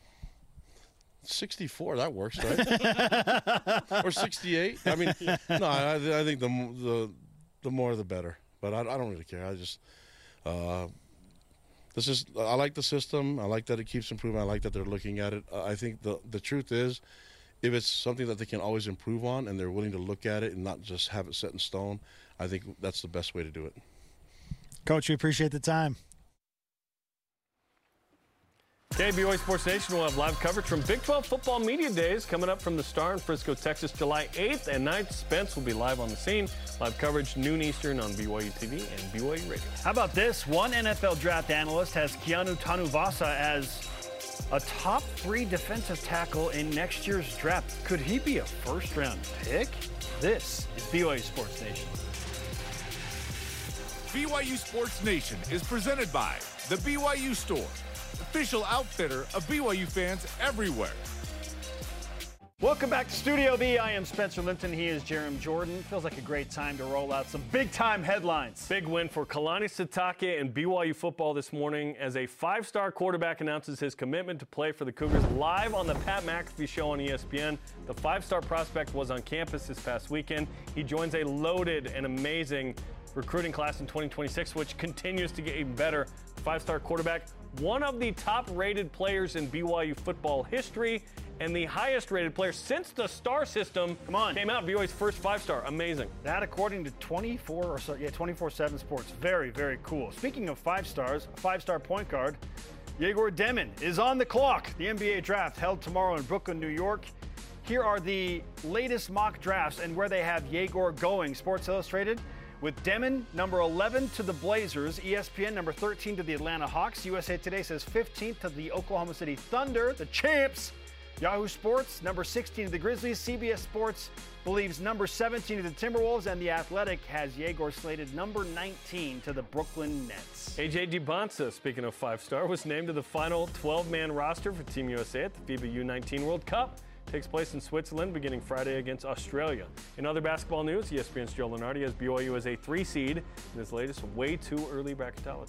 sixty-four, that works, right? Or sixty-eight. I mean, no, I, I think the the the more the better. But I, I don't really care. I just uh, this is I like the system. I like that it keeps improving. I like that they're looking at it. I think the the truth is, if it's something that they can always improve on and they're willing to look at it and not just have it set in stone, I think that's the best way to do it. Coach, we appreciate the time. Okay, B Y U Sports Nation will have live coverage from Big twelve Football Media Days coming up from the Star in Frisco, Texas, July eighth and ninth. Spence will be live on the scene. Live coverage noon Eastern on B Y U T V and B Y U Radio. How about this? One N F L draft analyst has Keanu Tanuvasa as a top three defensive tackle in next year's draft. Could he be a first-round pick? This is B Y U Sports Nation. B Y U Sports Nation is presented by the B Y U Store, official outfitter of B Y U fans everywhere. Welcome back to Studio B. I am Spencer Linton. He is Jerem Jordan. Feels like a great time to roll out some big-time headlines. Big win for Kalani Sitake and B Y U football this morning as a five-star quarterback announces his commitment to play for the Cougars live on the Pat McAfee Show on E S P N. The five-star prospect was on campus this past weekend. He joins a loaded and amazing recruiting class in twenty twenty-six, which continues to get even better. Five-star quarterback, one of the top-rated players in B Y U football history, and the highest-rated player since the star system Come on. came out. B Y U's first five-star. Amazing. That, according to twenty-four or so, yeah, twenty-four seven Sports. Very, very cool. Speaking of five stars, a five-star point guard, Yegor Demin is on the clock. The N B A draft held tomorrow in Brooklyn, New York. Here are the latest mock drafts and where they have Yegor going. Sports Illustrated with Demin, number eleven to the Blazers. E S P N, number thirteen to the Atlanta Hawks. U S A Today says fifteenth to the Oklahoma City Thunder, the champs. Yahoo Sports, number sixteen to the Grizzlies. C B S Sports believes number seventeen to the Timberwolves. And The Athletic has Yegor slated number nineteen to the Brooklyn Nets. A J Dibonsa, speaking of five-star, was named to the final twelve-man roster for Team U S A at the FIBA U nineteen World Cup. Takes place in Switzerland beginning Friday against Australia. In other basketball news, E S P N's Joe Lunardi has B Y U as a three seed in his latest way too early bracketology.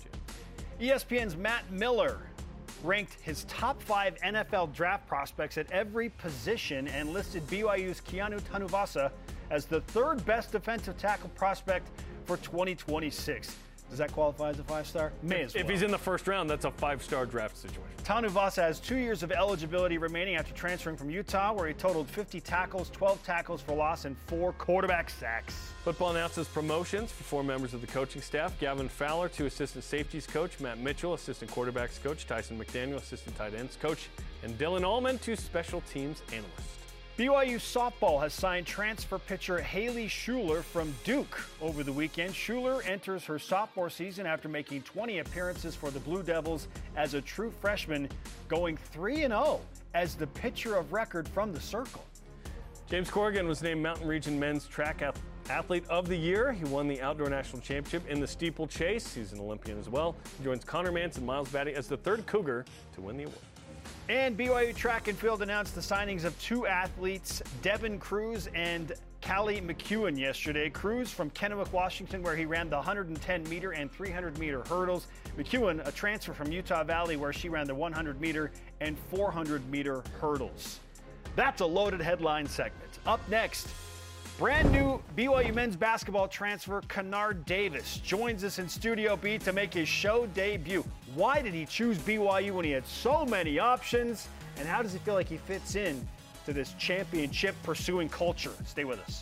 E S P N's Matt Miller ranked his top five N F L draft prospects at every position and listed B Y U's Keanu Tanuvasa as the third best defensive tackle prospect for twenty twenty-six. Does that qualify as a five-star? May as well. If he's in the first round, that's a five-star draft situation. Tanuvasa has two years of eligibility remaining after transferring from Utah, where he totaled fifty tackles, twelve tackles for loss, and four quarterback sacks. Football announces promotions for four members of the coaching staff. Gavin Fowler to assistant safeties coach, Matt Mitchell, assistant quarterbacks coach, Tyson McDaniel, assistant tight ends coach, and Dylan Allman to special teams analyst. B Y U softball has signed transfer pitcher Haley Schuler from Duke over the weekend. Schuler enters her sophomore season after making twenty appearances for the Blue Devils as a true freshman, going three and oh as the pitcher of record from the circle. James Corrigan was named Mountain Region Men's Track Athlete of the Year. He won the Outdoor National Championship in the steeplechase. He's an Olympian as well. He joins Connor Mance and Miles Batty as the third Cougar to win the award. And B Y U Track and Field announced the signings of two athletes, Devin Cruz and Callie McEwen, yesterday. Cruz from Kennewick, Washington, where he ran the one hundred ten meter and three hundred meter hurdles. McEwen, a transfer from Utah Valley, where she ran the one hundred meter and four hundred meter hurdles. That's a loaded headline segment. Up next, brand new B Y U men's basketball transfer Kennard Davis joins us in Studio B to make his show debut. Why did he choose B Y U when he had so many options? And how does he feel like he fits in to this championship pursuing culture? Stay with us.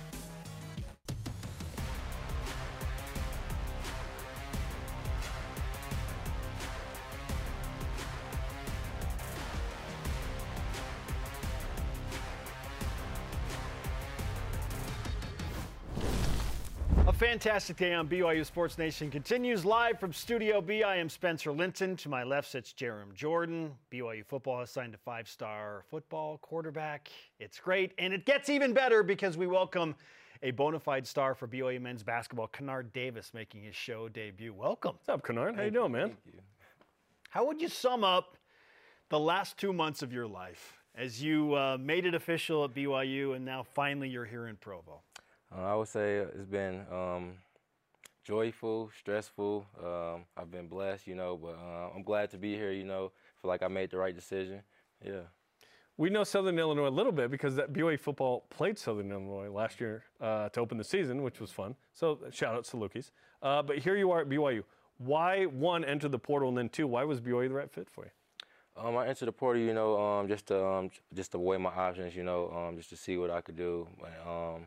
A fantastic day on B Y U Sports Nation continues live from Studio B. I am Spencer Linton. To my left sits Jerem Jordan. B Y U football has signed a five-star football quarterback. It's great, and it gets even better because we welcome a bona fide star for B Y U men's basketball, Kennard Davis, making his show debut. Welcome. What's up, Kennard? How you doing, man? Thank you. How would you sum up the last two months of your life as you uh, made it official at B Y U and now finally you're here in Provo? Uh, I would say it's been um, joyful, stressful. Um, I've been blessed, you know, but uh, I'm glad to be here, you know. Feel like I made the right decision. Yeah. We know Southern Illinois a little bit because that B Y U football played Southern Illinois last year uh, to open the season, which was fun. So shout out to Salukis. Uh, but here you are at B Y U. Why, one, enter the portal, and then two, why was B Y U the right fit for you? Um, I entered the portal, you know, um, just to um, just to weigh my options, you know, um, just to see what I could do. Um,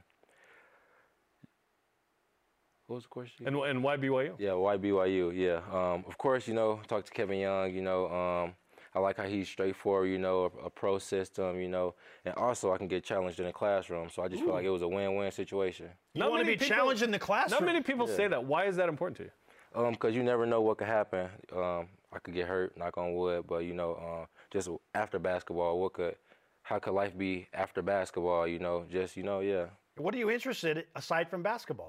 What was the question? And, and why B Y U? Yeah, why B Y U? Yeah. Um, of course, you know, talk to Kevin Young, you know, um, I like how he's straightforward, you know, a, a pro system, you know, and also I can get challenged in the classroom. So I just Ooh. feel like it was a win-win situation. You want to be people, challenged in the classroom? Not many people yeah. say that. Why is that important to you? Um, because you never know what could happen. Um, I could get hurt, knock on wood, but, you know, uh, just after basketball, what could, how could life be after basketball, you know, just, you know, yeah. What are you interested in aside from basketball?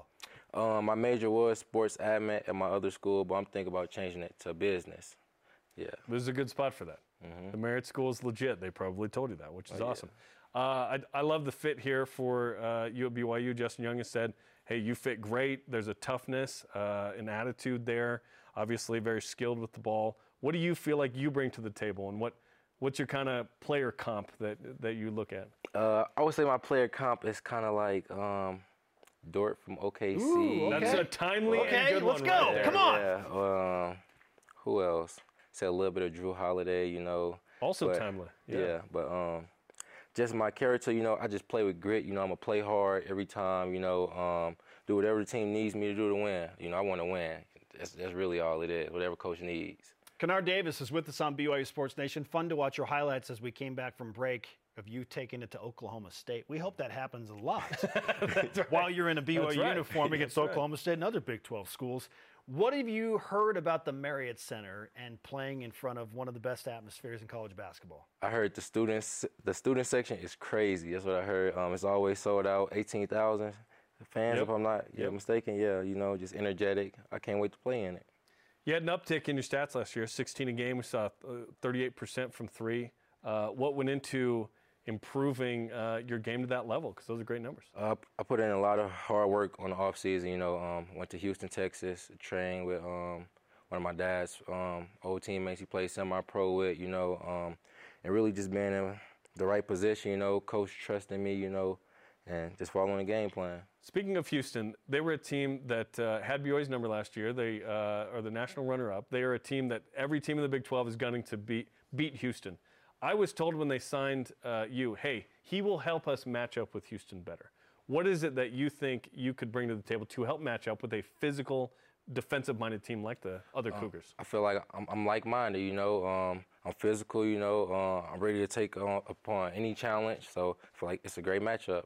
Um, my major was sports admin at my other school, but I'm thinking about changing it to business. Yeah. This is a good spot for that. Mm-hmm. The Marriott School is legit. They probably told you that, which is Oh, yeah. awesome. Uh, I, I love the fit here for uh, you at B Y U. Justin Young has said, hey, you fit great. There's a toughness, uh, an attitude there. Obviously very skilled with the ball. What do you feel like you bring to the table, and what, what's your kind of player comp that, that you look at? Uh, I would say my player comp is kind of like um, Dort from O K C. Ooh, okay. That's a timely Okay, and good let's one go. right there. Come on. Yeah. Um, who else? Say a little bit of Drew Holiday, you know. Also but, timely. Yeah. yeah. But um, just my character, you know, I just play with grit. You know, I'm going to play hard every time, you know, um, do whatever the team needs me to do to win. You know, I want to win. That's, that's really all it is, whatever coach needs. Kennard Davis is with us on B Y U Sports Nation. Fun to watch your highlights as we came back from break of you taking it to Oklahoma State. We hope that happens a lot right. while you're in a B Y U That's right. uniform against That's Oklahoma right. State and other Big twelve schools. What have you heard about the Marriott Center and playing in front of one of the best atmospheres in college basketball? I heard the students, the student section is crazy. That's what I heard. Um, it's always sold out, eighteen thousand fans, Yep. if I'm not yeah, Yep. mistaken. Yeah, you know, just energetic. I can't wait to play in it. You had an uptick in your stats last year, sixteen a game. We saw uh, thirty-eight percent from three. Uh, what went into improving uh, your game to that level? Because those are great numbers. Uh, I put in a lot of hard work on the off season. You know, um, went to Houston, Texas, trained with um, one of my dad's um, old teammates. He played semi-pro with. You know, um, and really just being in the right position. You know, coach trusting me. You know, and just following the game plan. Speaking of Houston, they were a team that uh, had B Y U's number last year. They uh, are the national runner-up. They are a team that every team in the Big twelve is gunning to beat beat Houston. I was told when they signed uh, you, hey, he will help us match up with Houston better. What is it that you think you could bring to the table to help match up with a physical, defensive-minded team like the other Um, Cougars? I feel like I'm, I'm like-minded, you know. Um, I'm physical, you know. Uh, I'm ready to take on, upon any challenge. So I feel like it's a great matchup.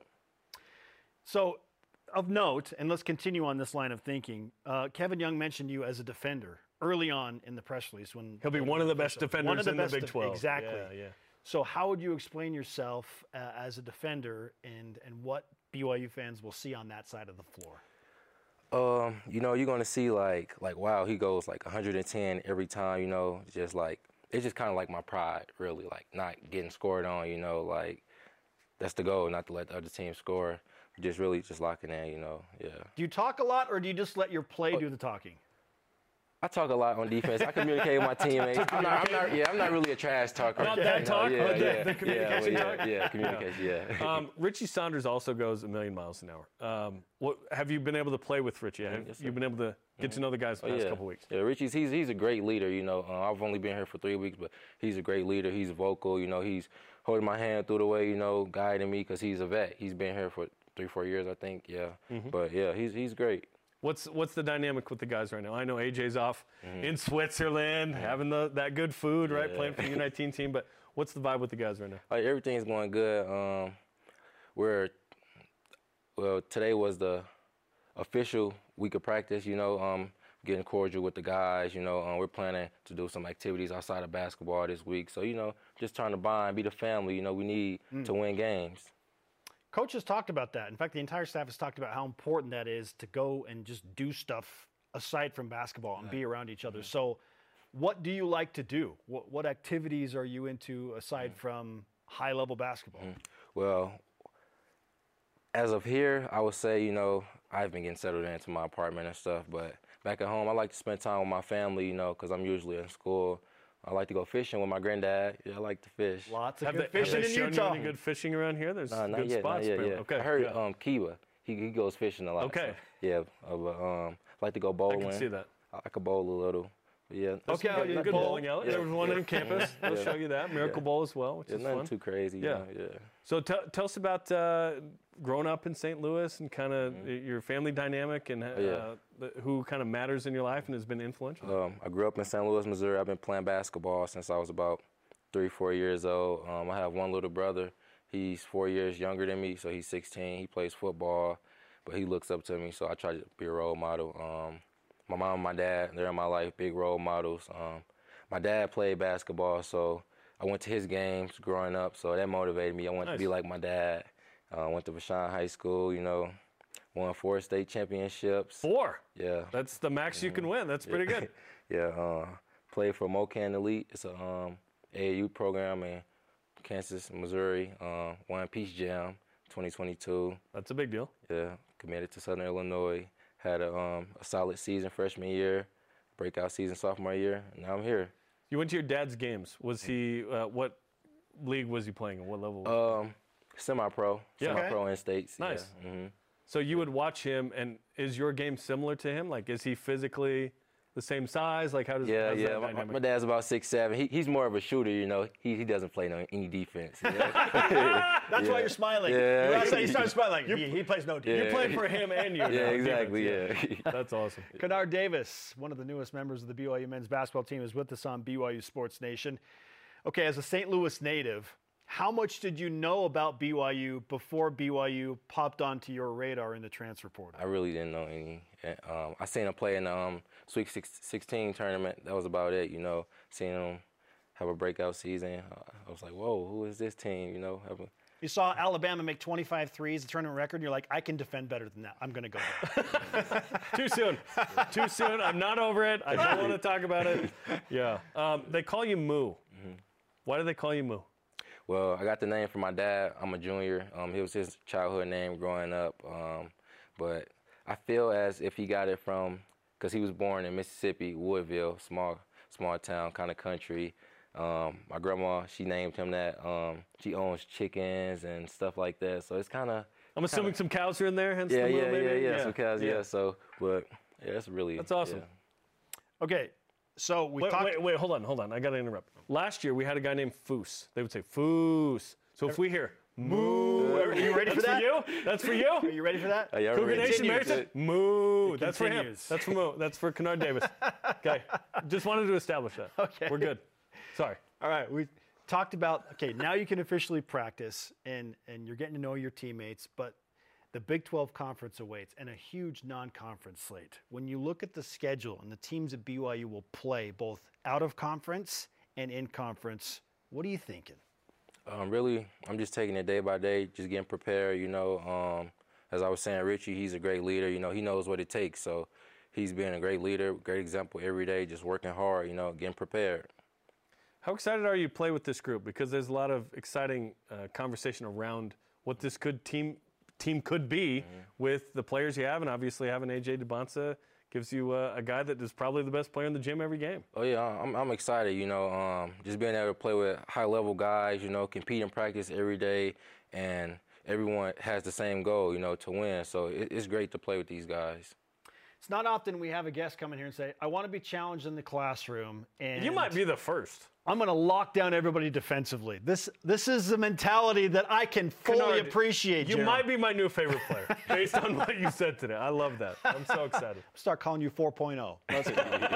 So, of note, and let's continue on this line of thinking, uh, Kevin Young mentioned you as a defender early on in the press release. When He'll be one of the best defenders one of the in best the Big de- twelve. Exactly. Yeah, yeah. So how would you explain yourself uh, as a defender and, and what B Y U fans will see on that side of the floor? Um, you know, you're gonna see like like wow, he goes like one hundred ten every time. You know, just like it's just kind of like my pride, really, like not getting scored on. You know, like that's the goal, not to let the other team score. Just really just locking in. You know, yeah. Do you talk a lot, or do you just let your play do the talking? I talk a lot on defense. I communicate with my teammates. I'm not, I'm not, yeah, I'm not really a trash talker. Not you that know, talk, yeah, but yeah, the, the yeah, communication yeah, talk. Yeah, communication, yeah. Um, Richie Saunders also goes a million miles an hour. Um, what have you been able to play with Richie? Have Yes, you sir. been able to get to know the guys the Oh, past yeah. couple weeks? Yeah, Richie's he's he's a great leader. You know, uh, I've only been here for three weeks, but he's a great leader. He's vocal. You know, he's holding my hand through the way. You know, guiding me because he's a vet. He's been here for three, four years, I think. Yeah, Mhm. but yeah, he's he's great. What's what's the dynamic with the guys right now? I know A J's off Mhm. in Switzerland, having the, that good food, right? Yeah. Playing for the U nineteen team. But what's the vibe with the guys right now? Like, everything's going good. Um, we're well. Today was the official week of practice. You know, um, getting cordial with the guys. You know, um, we're planning to do some activities outside of basketball this week. So you know, just trying to bond, be the family. You know, we need Mm. to win games. Coach has talked about that. In fact, the entire staff has talked about how important that is to go and just do stuff aside from basketball and be around each other. So what do you like to do? What, what activities are you into aside from high-level basketball? Well, as of here, I would say, you know, I've been getting settled into my apartment and stuff, but back at home, I like to spend time with my family, you know, because I'm usually in school. I like to go fishing with my granddad. Yeah, I like to fish. Lots of Have good they, have fishing they in shown Utah. you any good fishing around here? There's Nah, not good yet, spots. not yet, man. yeah. Okay. I heard yeah. um, Kiba, he, he goes fishing a lot. Okay. So, yeah, uh, but, um, I like to go I bowling. can see that. I, I could bowl a little. But yeah. There's Okay, some good, yeah, good bowl. bowling alley. Yeah. There was one Yeah. on campus. They'll Yeah. show you that. Miracle Yeah. Bowl as well, which Yeah, is nothing fun. too crazy. Yeah. You know, yeah. So tell tell us about uh, growing up in Saint Louis and kind of your family dynamic and uh, Mm-hmm. Oh, yeah. the, who kind of matters in your life and has been influential. Um, I grew up in Saint Louis, Missouri. I've been playing basketball since I was about three, four years old. Um, I have one little brother. He's four years younger than me, so he's sixteen. He plays football, but he looks up to me, so I try to be a role model. Um, my mom and my dad, they're in my life, big role models. Um, my dad played basketball, so I went to his games growing up, so that motivated me. I wanted Nice. to be like my dad. I uh, went to Vashon High School, you know, won four state championships. Four? Yeah. That's the max you can win. That's pretty good. Yeah. Uh, played for MoKan Elite. It's a um, A A U program in Kansas, Missouri. Uh, won Peach Jam twenty twenty-two. That's a big deal. Yeah. Committed to Southern Illinois. Had a, um, a solid season freshman year, breakout season sophomore year, and now I'm here. You went to your dad's games. Was he, uh, what league was he playing and what level? Um, semi-pro. Yeah. Semi-pro Okay. in states. Nice. Yeah. Mm-hmm. So you would watch him, and is your game similar to him? Like, is he physically the same size? Like, how does Yeah, how's yeah. that My, dynamic? my dad's about six seven. He, he's more of a shooter, you know. He he doesn't play no any defense. You know? That's Yeah. why you're smiling. Yeah. That's why you start smiling. Like, he, he plays no defense. You played for him and you. Yeah, now, exactly. defense, Yeah. That's awesome. Kennard Davis, one of the newest members of the B Y U men's basketball team, is with us on B Y U Sports Nation. Okay, as a Saint Louis native, how much did you know about B Y U before B Y U popped onto your radar in the transfer portal? I really didn't know any. Um, I seen him play in the um, Sweet sixteen tournament. That was about it, you know. Seeing him have a breakout season. I was like, whoa, who is this team, you know? Have a, You saw Alabama make twenty-five threes, the tournament record, and you're like, I can defend better than that. I'm going to go there. Too soon. Too soon. I'm not over it. I don't want to talk about it. Yeah. Um, they call you Moo. Mm-hmm. Why do they call you Moo? Well, I got the name from my dad. I'm a junior. Um, it was his childhood name growing up. Um, but I feel as if he got it from, because he was born in Mississippi, Woodville, small small town, kind of country. Um, my grandma, she named him that. Um, she owns chickens and stuff like that. So it's kind of. I'm assuming some cows are in there, hence Yeah, the Moo, yeah, maybe? yeah, yeah, some cows, yeah. So, but yeah, that's really. That's awesome. Yeah. Okay, so we wait, talked. Wait, wait, hold on, hold on. I got to interrupt. Last year, we had a guy named Foose. They would say, Foose. So if we hear, Moo. Are you ready for That's that? for you? That's for you? Are you ready for that? Uh, yeah, Cougar ready. Nation, Continues. Meriton? Moo. It That's for him. continues. That's for Moo. That's for Kennard Davis. Okay. Just wanted to establish that. Okay. We're good. Sorry. All right, we talked about, okay, now you can officially practice and, and you're getting to know your teammates, but the Big twelve Conference awaits and a huge non-conference slate. When you look at the schedule and the teams that B Y U will play both out of conference and in conference, what are you thinking? Um, really, I'm just taking it day by day, just getting prepared, you know. Um, as I was saying, Richie, he's a great leader. You know, he knows what it takes. So he's being a great leader, great example every day, just working hard, you know, getting prepared. How excited are you to play with this group? Because there's a lot of exciting uh, conversation around what this could team team could be mm-hmm. with the players you have, and obviously having A J Debonsa gives you uh, a guy that is probably the best player in the gym every game. Oh, yeah, I'm, I'm excited, you know, um, just being able to play with high-level guys, you know, compete in practice every day, and everyone has the same goal, you know, to win. So it, it's great to play with these guys. It's not often we have a guest come in here and say, I want to be challenged in the classroom. And you might be the first. I'm going to lock down everybody defensively. This this is the mentality that I can fully Kennard, appreciate. You Jeremy. might be my new favorite player based on what you said today. I love that. I'm so excited. Start calling you four point oh. Let's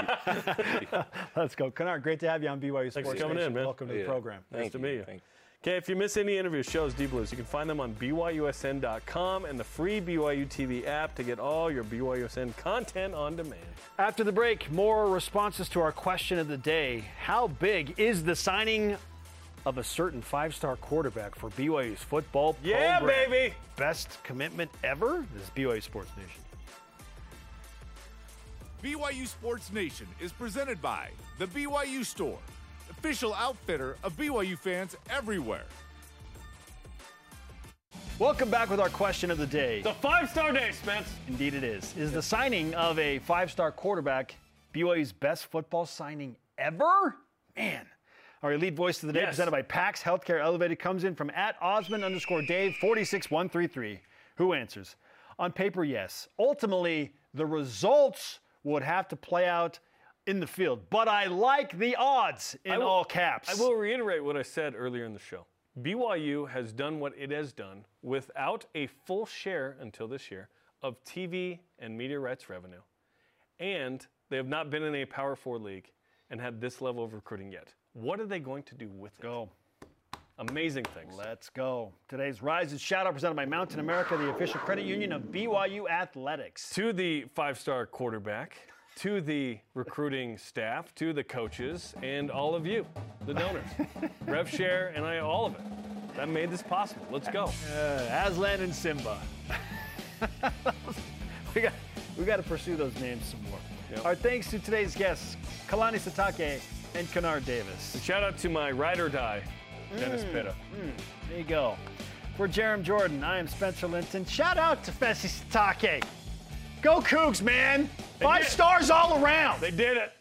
go. Let's go. Kennard, great to have you on B Y U Sports Thanks for coming Nation. in, man. Welcome to yeah. the program. Nice Thank to you. meet you. Thank you. Okay, if you miss any interviews, shows, D-Blues, you can find them on B Y U S N dot com and the free B Y U T V app to get all your B Y U S N content on demand. After the break, more responses to our question of the day. How big is the signing of a certain five-star quarterback for B Y U's football Yeah, program? baby! Best commitment ever? This is B Y U Sports Nation. B Y U Sports Nation is presented by the B Y U Store, official outfitter of B Y U fans everywhere. Welcome back with our question of the day. The five-star day, Spence. Indeed it is. Is the signing of a five-star quarterback B Y U's best football signing ever? Man. Our elite voice of the day, Yes. presented by PAX Healthcare Elevated, comes in from at Osmond underscore Dave forty-six one three three. Who answers? On paper, yes. Ultimately, the results would have to play out in the field. But I like the odds in I will- all caps. I will reiterate what I said earlier in the show. B Y U has done what it has done without a full share until this year of T V and media rights revenue. And they have not been in a Power Four league and had this level of recruiting yet. What are they going to do with it? Go. Amazing things. Let's go. Today's Rise and Shout Out presented by Mountain America, the official credit union of B Y U Athletics. To the five-star quarterback, to the recruiting staff, to the coaches, and all of you, the donors. RevShare and I, all of it. That made this possible. Let's go. Uh, Aslan and Simba. we got we got to pursue those names some more. Yep. Our thanks to today's guests, Kalani Sitake and Kennard Davis. And shout out to my ride or die, Dennis Mm, Pitta. mm, there you go. For Jerem Jordan, I am Spencer Linton. Shout out to Fessy Sitake. Go Cougs, man. They Five did. stars all around. They did it.